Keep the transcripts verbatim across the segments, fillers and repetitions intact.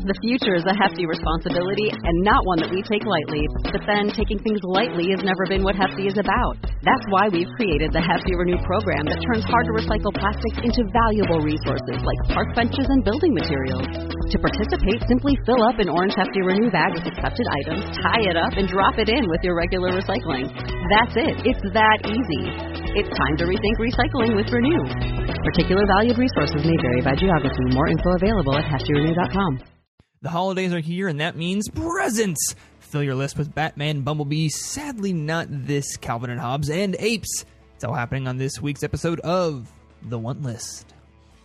The future is a hefty responsibility and not one that we take lightly. But then, taking things lightly has never been what Hefty is about. That's why we've created the Hefty Renew program that turns hard-to-recycle plastics into valuable resources like park benches and building materials. To participate, simply fill up an orange Hefty Renew bag with accepted items, tie it up, and drop it in with your regular recycling. That's it. It's that easy. It's time to rethink recycling with Renew. Particular valued resources may vary by geography. More info available at hefty renew dot com. The holidays are here, and that means presents. Fill your list with Batman, Bumblebee, sadly not this Calvin and Hobbes, and Apes. It's all happening on this week's episode of The Want List.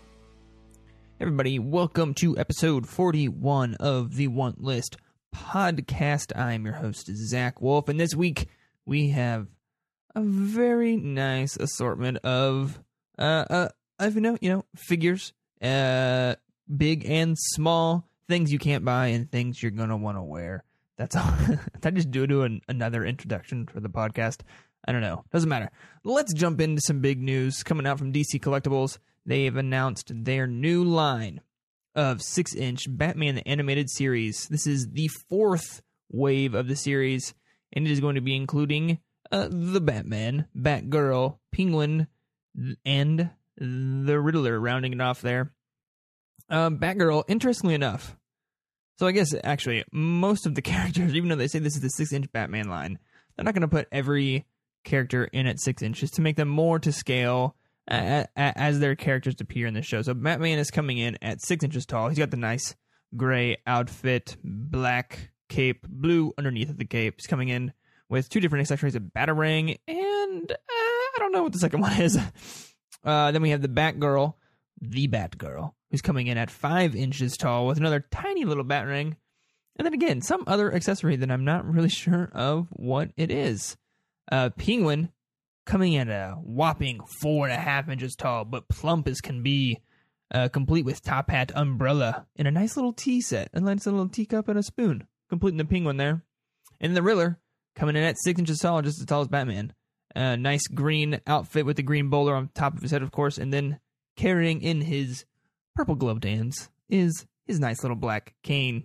Everybody, welcome to episode forty-one of The Want List podcast. I'm your host, Zach Wolf, and this week we have a very nice assortment of, uh, uh, of you know, you know, figures, uh, big and small, things you can't buy and things you're going to want to wear. That's all. Did I just do, do an, another introduction for the podcast? I don't know. Doesn't matter. Let's jump into some big news coming out from D C Collectibles. They've announced their new line of six inch Batman the Animated Series. This is the fourth wave of the series, and it is going to be including uh, the Batman, Batgirl, Penguin, and the Riddler, rounding it off there. Um, Batgirl, interestingly enough, so I guess, actually, most of the characters, even though they say this is the six inch Batman line, they're not going to put every character in at six inches to make them more to scale uh, as their characters appear in the show. So Batman is coming in at six inches tall. He's got the nice gray outfit, black cape, blue underneath of the cape. He's coming in with two different accessories, a Batarang, and uh, I don't know what the second one is. Uh, then we have the Batgirl, the Batgirl, who's coming in at five inches tall with another tiny little Batarang. And then again, some other accessory that I'm not really sure of what it is. Uh, Penguin coming in at a whopping four and a half inches tall, but plump as can be, uh, complete with top hat, umbrella, and a nice little tea set, a nice little teacup and a spoon, completing the Penguin there. And the Riddler coming in at six inches tall, just as tall as Batman. Uh, nice green outfit with the green bowler on top of his head, of course, and then carrying in his purple gloved hands is his nice little black cane.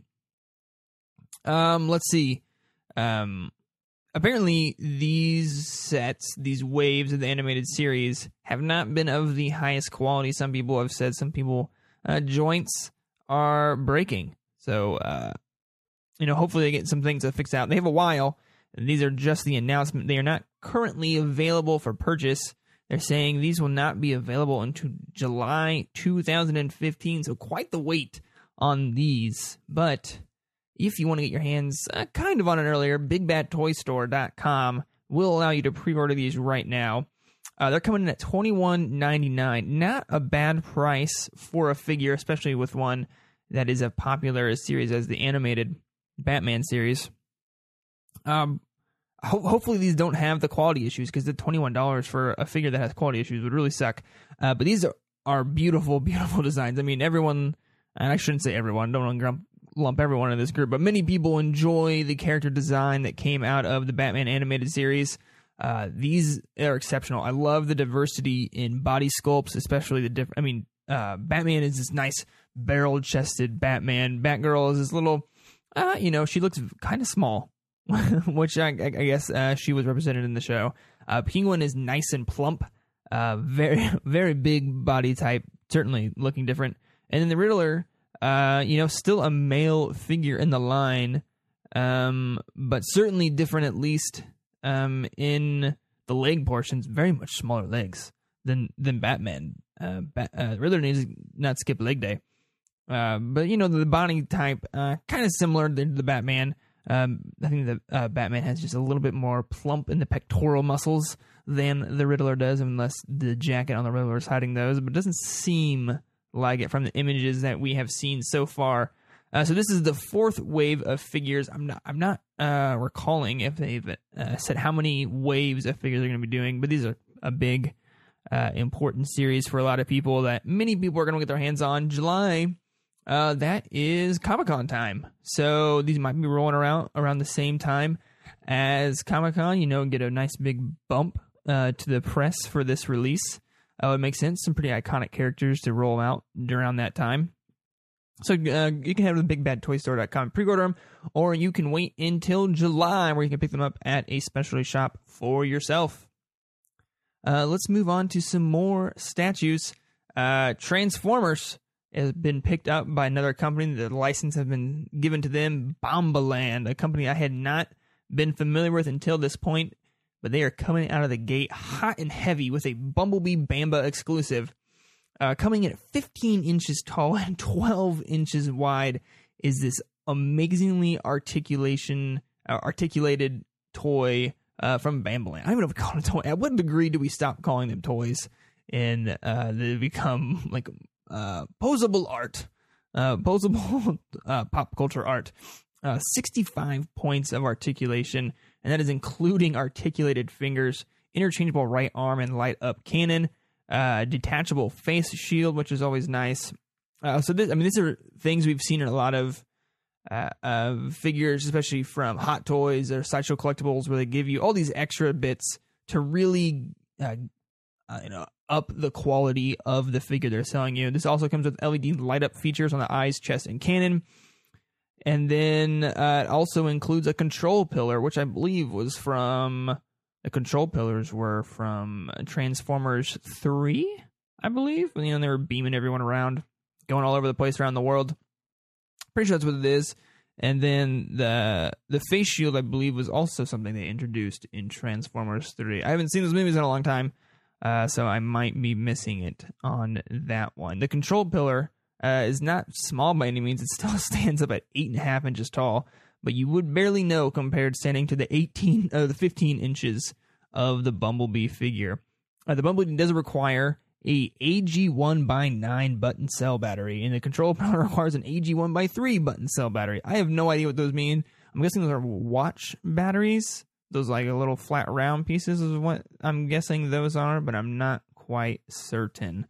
Um, let's see. Um, apparently these sets, these waves of the animated series have not been of the highest quality. Some people have said some people, uh, joints are breaking. So, uh, you know, hopefully they get some things fixed out. They have a while. These are just the announcement. They are not currently available for purchase. They're saying these will not be available until July two thousand fifteen, so quite the wait on these. But if you want to get your hands uh, kind of on it earlier, big bad toy store dot com will allow you to pre-order these right now. Uh, they're coming in at twenty-one ninety-nine. Not a bad price for a figure, especially with one that is a popular series as the animated Batman series. Um, ho- hopefully these don't have the quality issues, because the twenty-one dollars for a figure that has quality issues would really suck. Uh, but these are, are beautiful, beautiful designs. I mean, everyone, and I shouldn't say everyone, don't want to lump everyone in this group, but many people enjoy the character design that came out of the Batman animated series. Uh, these are exceptional. I love the diversity in body sculpts, especially the different, I mean, uh, Batman is this nice barrel-chested Batman. Batgirl is this little, uh, you know, she looks kind of small. Which I, I guess uh, she was represented in the show. Uh, Penguin is nice and plump, uh, very very big body type, certainly looking different. And then the Riddler, uh, you know, still a male figure in the line, um, but certainly different, at least um, in the leg portions. Very much smaller legs than than Batman. Uh, Bat, uh, Riddler needs to not skip leg day, uh, but you know the body type uh, kind of similar to the Batman. Um, I think the uh, Batman has just a little bit more plump in the pectoral muscles than the Riddler does, unless the jacket on the Riddler is hiding those. But it doesn't seem like it from the images that we have seen so far. Uh, so this is the fourth wave of figures. I'm not, I'm not uh, recalling if they've uh, said how many waves of figures they're going to be doing, but these are a big, uh, important series for a lot of people that many people are going to get their hands on. July. Uh, that is Comic-Con time. So these might be rolling around around the same time as Comic-Con, you know, get a nice big bump uh, to the press for this release. Uh, it makes sense. Some pretty iconic characters to roll out around that time. So uh, you can head to the big bad toy store dot com, pre-order them, or you can wait until July where you can pick them up at a specialty shop for yourself. Uh, let's move on to some more statues. Uh, Transformers has been picked up by another company. The license has been given to them, Bombaland, a company I had not been familiar with until this point, but they are coming out of the gate hot and heavy with a Bumblebee Bamba exclusive. Uh, coming in at fifteen inches tall and twelve inches wide is this amazingly articulation, uh, articulated toy uh, from Bambaland. I don't even know if we call it a toy. At what degree do we stop calling them toys and uh, they become like uh, posable art, uh, posable uh, pop culture art? Uh, sixty-five points of articulation, and that is including articulated fingers, interchangeable right arm and light up cannon. Uh, detachable face shield, which is always nice. Uh, so this, I mean, these are things we've seen in a lot of uh, uh, figures, especially from Hot Toys or Sideshow Collectibles, where they give you all these extra bits to really, uh, uh, you know, up the quality of the figure they're selling you. This also comes with L E D light up features on the eyes, chest, and cannon. And then uh, it also includes a control pillar, which I believe was from... The control pillars were from Transformers three, I believe. You know, they were beaming everyone around, going all over the place around the world. Pretty sure that's what it is. And then the the face shield, I believe, was also something they introduced in Transformers three. I haven't seen those movies in a long time, uh, so I might be missing it on that one. The control pillar uh, is not small by any means. It still stands up at eight and a half inches tall. But you would barely know compared standing to the eighteen, uh, the fifteen inches of the Bumblebee figure. Uh, the Bumblebee does require a A G one by nine button cell battery, and the control panel requires an A G one by three button cell battery. I have no idea what those mean. I'm guessing those are watch batteries. Those like little flat round pieces is what I'm guessing those are, but I'm not quite certain.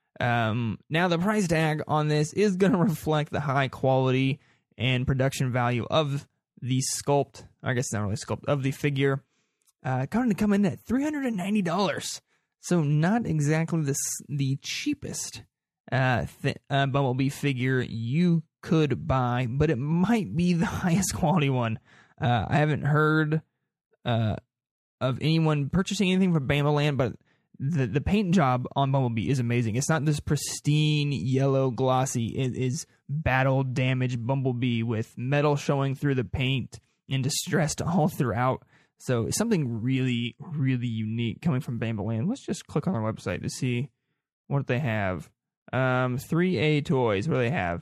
Um, now the price tag on this is going to reflect the high quality and production value of the sculpt, I guess it's not really sculpt, of the figure, uh, going to come in at three hundred ninety dollars. So not exactly the, the cheapest uh, th- uh, Bumblebee figure you could buy, but it might be the highest quality one. Uh, I haven't heard uh, of anyone purchasing anything from Bambaland, but the, the paint job on Bumblebee is amazing. It's not this pristine, yellow, glossy. It is battle-damaged Bumblebee with metal showing through the paint and distressed all throughout. So it's something really, really unique coming from Bambaland. Let's just click on their website to see what they have. Um, three A Toys, what do they have?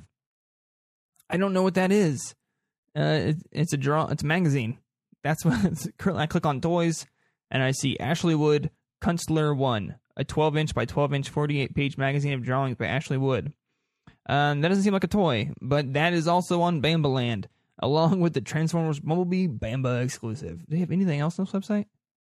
I don't know what that is. Uh, it, it's a draw. It's a magazine. That's what it's currently. I click on toys, and I see Ashley Wood Kunstler one, a twelve inch by twelve inch, forty-eight page magazine of drawings by Ashley Wood. Um, that doesn't seem like a toy, but that is also on Bambaland, along with the Transformers Bumblebee Bamba exclusive. Do they have anything else on this website?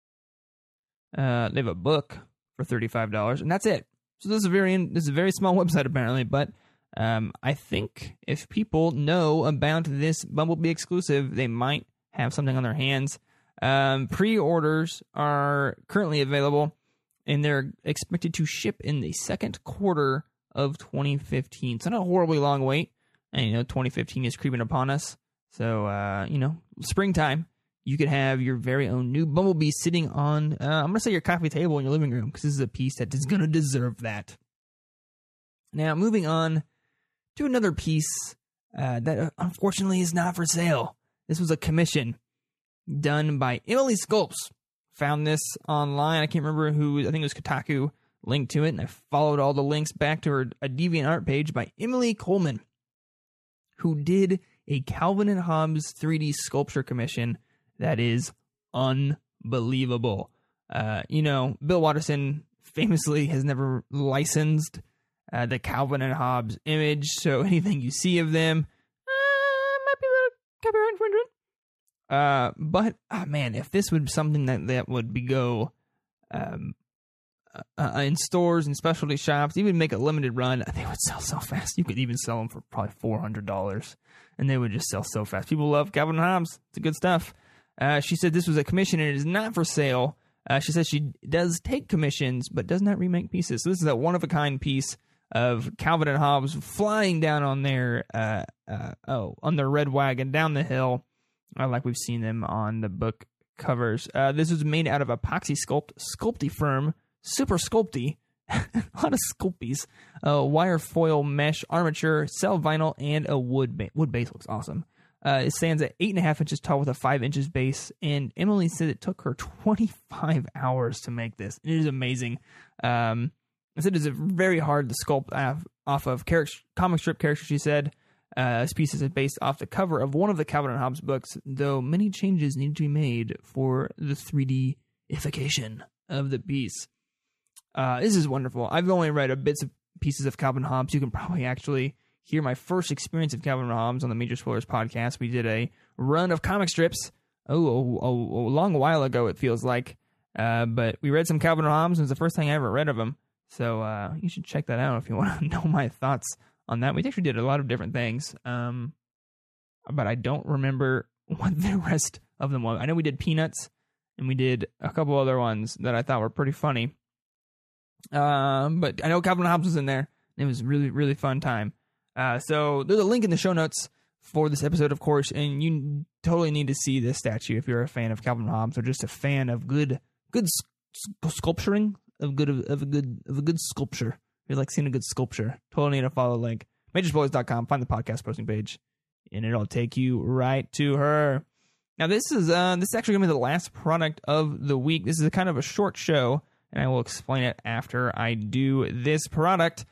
Uh, they have a book for thirty-five dollars, and that's it. So this is a very this is a very small website apparently, but um, I think if people know about this Bumblebee exclusive, they might have something on their hands. Um, pre-orders are currently available, and they're expected to ship in the second quarter of twenty fifteen. So not a horribly long wait. And, you know, twenty fifteen is creeping upon us. So, uh, you know, springtime, you could have your very own new Bumblebee sitting on, uh, I'm going to say your coffee table in your living room, because this is a piece that is going to deserve that. Now, moving on to another piece uh, that unfortunately is not for sale. This was a commission done by Emily Sculpts. Found this online. I can't remember who, I think it was Kotaku, linked to it, and I followed all the links back to her a DeviantArt page by Emily Coleman, who did a Calvin and Hobbes three D sculpture commission that is unbelievable. Uh, you know, Bill Watterson famously has never licensed uh, the Calvin and Hobbes image, so anything you see of them uh, might be a little copyright infringement. Uh, but, oh man, if this would be something that, that would be go um, uh, in stores and specialty shops, even make a limited run, they would sell so fast. You could even sell them for probably four hundred dollars, and they would just sell so fast. People love Calvin and Hobbes. It's good stuff. Uh, she said this was a commission and it is not for sale. Uh, she says she does take commissions, but does not remake pieces. So this is a one-of-a-kind piece of Calvin and Hobbes flying down on their uh, uh, oh on their red wagon down the hill, uh, like we've seen them on the book covers. Uh, this was made out of epoxy sculpt, Sculpty firm, super Sculpty, a lot of Sculpies, uh, wire foil mesh armature, cell vinyl, and a wood ba- wood base. Looks awesome. Uh, it stands at eight and a half inches tall with a five inches base, and Emily said it took her twenty-five hours to make this. It is amazing. Um, I said it's very hard to sculpt off of character, comic strip characters, she said. Uh, this piece is based off the cover of one of the Calvin and Hobbes books, though many changes need to be made for the three D-ification of the piece. Uh, this is wonderful. I've only read a bits of pieces of Calvin and Hobbes. You can probably actually hear my first experience of Calvin and Hobbes on the Major Spoilers podcast. We did a run of comic strips, oh, a, a, a long while ago, it feels like. Uh, but we read some Calvin and Hobbes, and it was the first thing I ever read of them. So uh, you should check that out if you want to know my thoughts on that. We actually did a lot of different things, um, but I don't remember what the rest of them was. I know we did Peanuts, and we did a couple other ones that I thought were pretty funny. Um, but I know Calvin and Hobbes was in there. It was a really, really fun time. Uh, so there's a link in the show notes for this episode, of course, and you totally need to see this statue if you're a fan of Calvin and Hobbes or just a fan of good, good sculpturing. Of good of, of a good of a good sculpture. If you like seeing a good sculpture, totally need to follow the link. Major Spoilers dot com, find the podcast posting page, and it'll take you right to her. Now this is uh this is actually gonna be the last product of the week. This is a kind of a short show, and I will explain it after I do this product.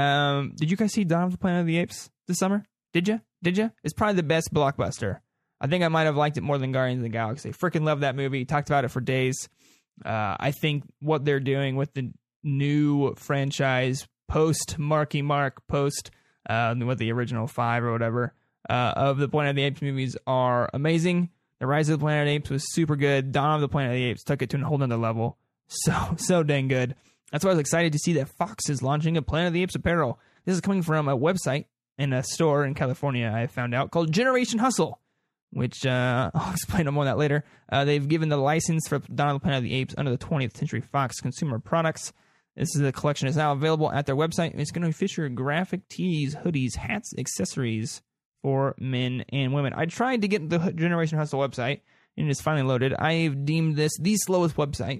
Um did you guys see Dawn of the Planet of the Apes this summer? Did you? Did you? It's probably the best blockbuster. I think I might have liked it more than Guardians of the Galaxy. Freaking love that movie. Talked about it for days. Uh, I think what they're doing with the new franchise post Marky Mark, post uh, with the original five or whatever uh, of the Planet of the Apes movies are amazing. The Rise of the Planet of the Apes was super good. Dawn of the Planet of the Apes took it to a whole nother level. So, so dang good. That's why I was excited to see that Fox is launching a Planet of the Apes apparel. This is coming from a website in a store in California, I found out, called Generation Hustle, which uh, I'll explain more on that later. Uh, they've given the license for Dawn of the Planet of the Apes under the twentieth Century Fox Consumer Products. This is a collection that's now available at their website. It's going to feature graphic tees, hoodies, hats, accessories for men and women. I tried to get the Generation Hustle website, and it's finally loaded. I've deemed this the slowest website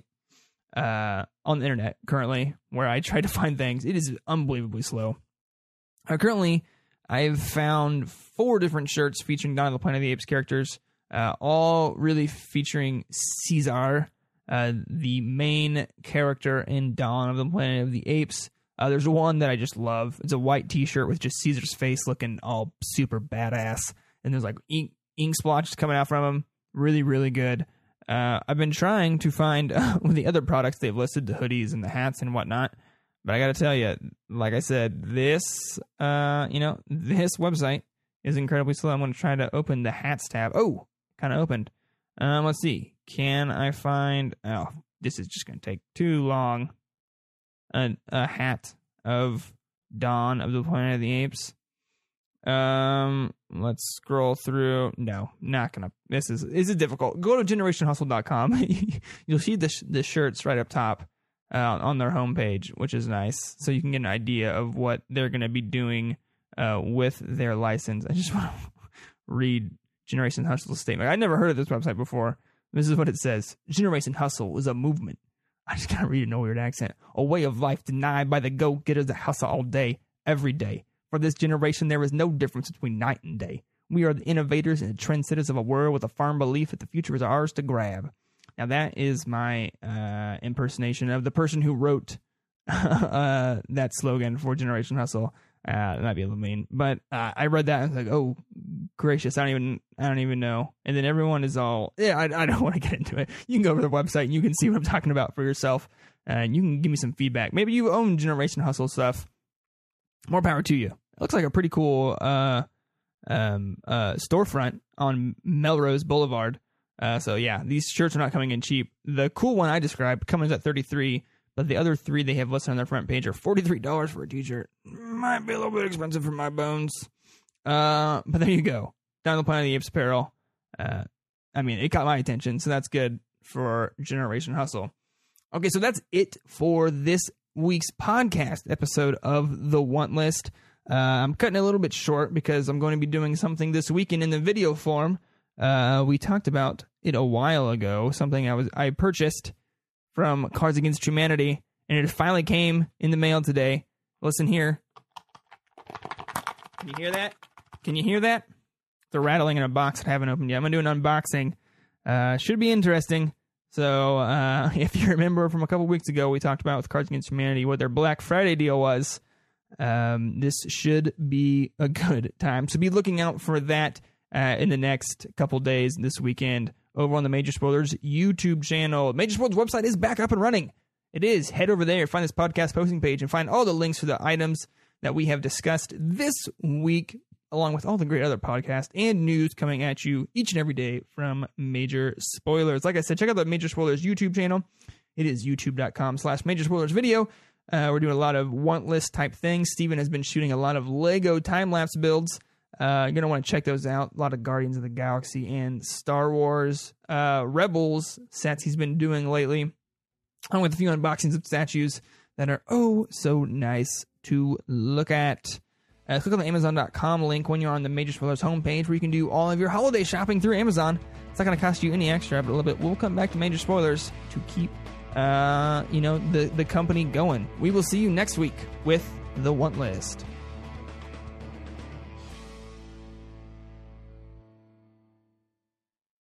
uh, on the internet currently, where I tried to find things. It is unbelievably slow. Uh, currently, I've found four different shirts featuring Dawn of the Planet of the Apes characters, uh, all really featuring Caesar, uh, the main character in Dawn of the Planet of the Apes. Uh, there's one that I just love. It's a white t-shirt with just Caesar's face looking all super badass. And there's like ink, ink splotches coming out from him. Really, really good. Uh, I've been trying to find uh, the other products they've listed, the hoodies and the hats and whatnot. But I got to tell you, like I said, this, uh, you know, this website is incredibly slow. I'm going to try to open the hats tab. Oh, kind of opened. Um, let's see. Can I find... Oh, this is just going to take too long. A, a hat of Dawn of the Planet of the Apes. Um, let's scroll through. No, not going to... This is, this is difficult. Go to generation hustle dot com. You'll see the, sh- the shirts right up top. Uh, on their homepage, which is nice, so you can get an idea of what they're going to be doing uh, with their license. I just want to read Generation Hustle's statement. I'd never heard of this website before. This is what it says. Generation Hustle is a movement. I just gotta read it in a weird accent. A way of life denied by the go-getters that hustle all day, every day. For this generation, there is no difference between night and day. We are the innovators and the trendsetters of a world with a firm belief that the future is ours to grab. Now, that is my uh, impersonation of the person who wrote uh, that slogan for Generation Hustle. Uh, that might be a little mean, but uh, I read that and I was like, "Oh, gracious! I don't even, I don't even know." And then everyone is all, "Yeah, I, I don't want to get into it." You can go over the website and you can see what I'm talking about for yourself, uh, and you can give me some feedback. Maybe you own Generation Hustle stuff. More power to you. It looks like a pretty cool uh, um, uh, storefront on Melrose Boulevard. Uh, so yeah, these shirts are not coming in cheap. The cool one I described comes at thirty-three dollars, but the other three they have listed on their front page are forty-three dollars for a t-shirt. Might be a little bit expensive for my bones. Uh, but there you go. Dawn of the Planet of the Apes apparel. Uh, I mean, it caught my attention, so that's good for Generation Hustle. Okay, so that's it for this week's podcast episode of The Want List. Uh, I'm cutting it a little bit short because I'm going to be doing something this weekend in the video form. Uh, we talked about it a while ago, something I was I purchased from Cards Against Humanity, and it finally came in the mail today. Listen here. Can you hear that? Can you hear that? The rattling in a box that I haven't opened yet. I'm going to do an unboxing. Uh, should be interesting. So, uh, if you remember from a couple weeks ago, we talked about with Cards Against Humanity what their Black Friday deal was. Um, this should be a good time. So be looking out for that uh, in the next couple days this weekend over on the Major Spoilers YouTube channel. Major Spoilers website is back up and running. It is. Head over there, find this podcast posting page, and find all the links for the items that we have discussed this week, along with all the great other podcasts and news coming at you each and every day from Major Spoilers. Like I said, check out the Major Spoilers YouTube channel. It is youtube.com slash Major Spoilers video. Uh, we're doing a lot of want list type things. Steven has been shooting a lot of Lego time-lapse builds. Uh, you're going to want to check those out. A lot of Guardians of the Galaxy and Star Wars uh, Rebels sets he's been doing lately, along with a few unboxings of statues that are oh so nice to look at. Uh, click on the Amazon dot com link when you're on the Major Spoilers homepage where you can do all of your holiday shopping through Amazon. It's not going to cost you any extra, but a little bit. We'll come back to Major Spoilers to keep uh, you know, the, the company going. We will see you next week with The Want List.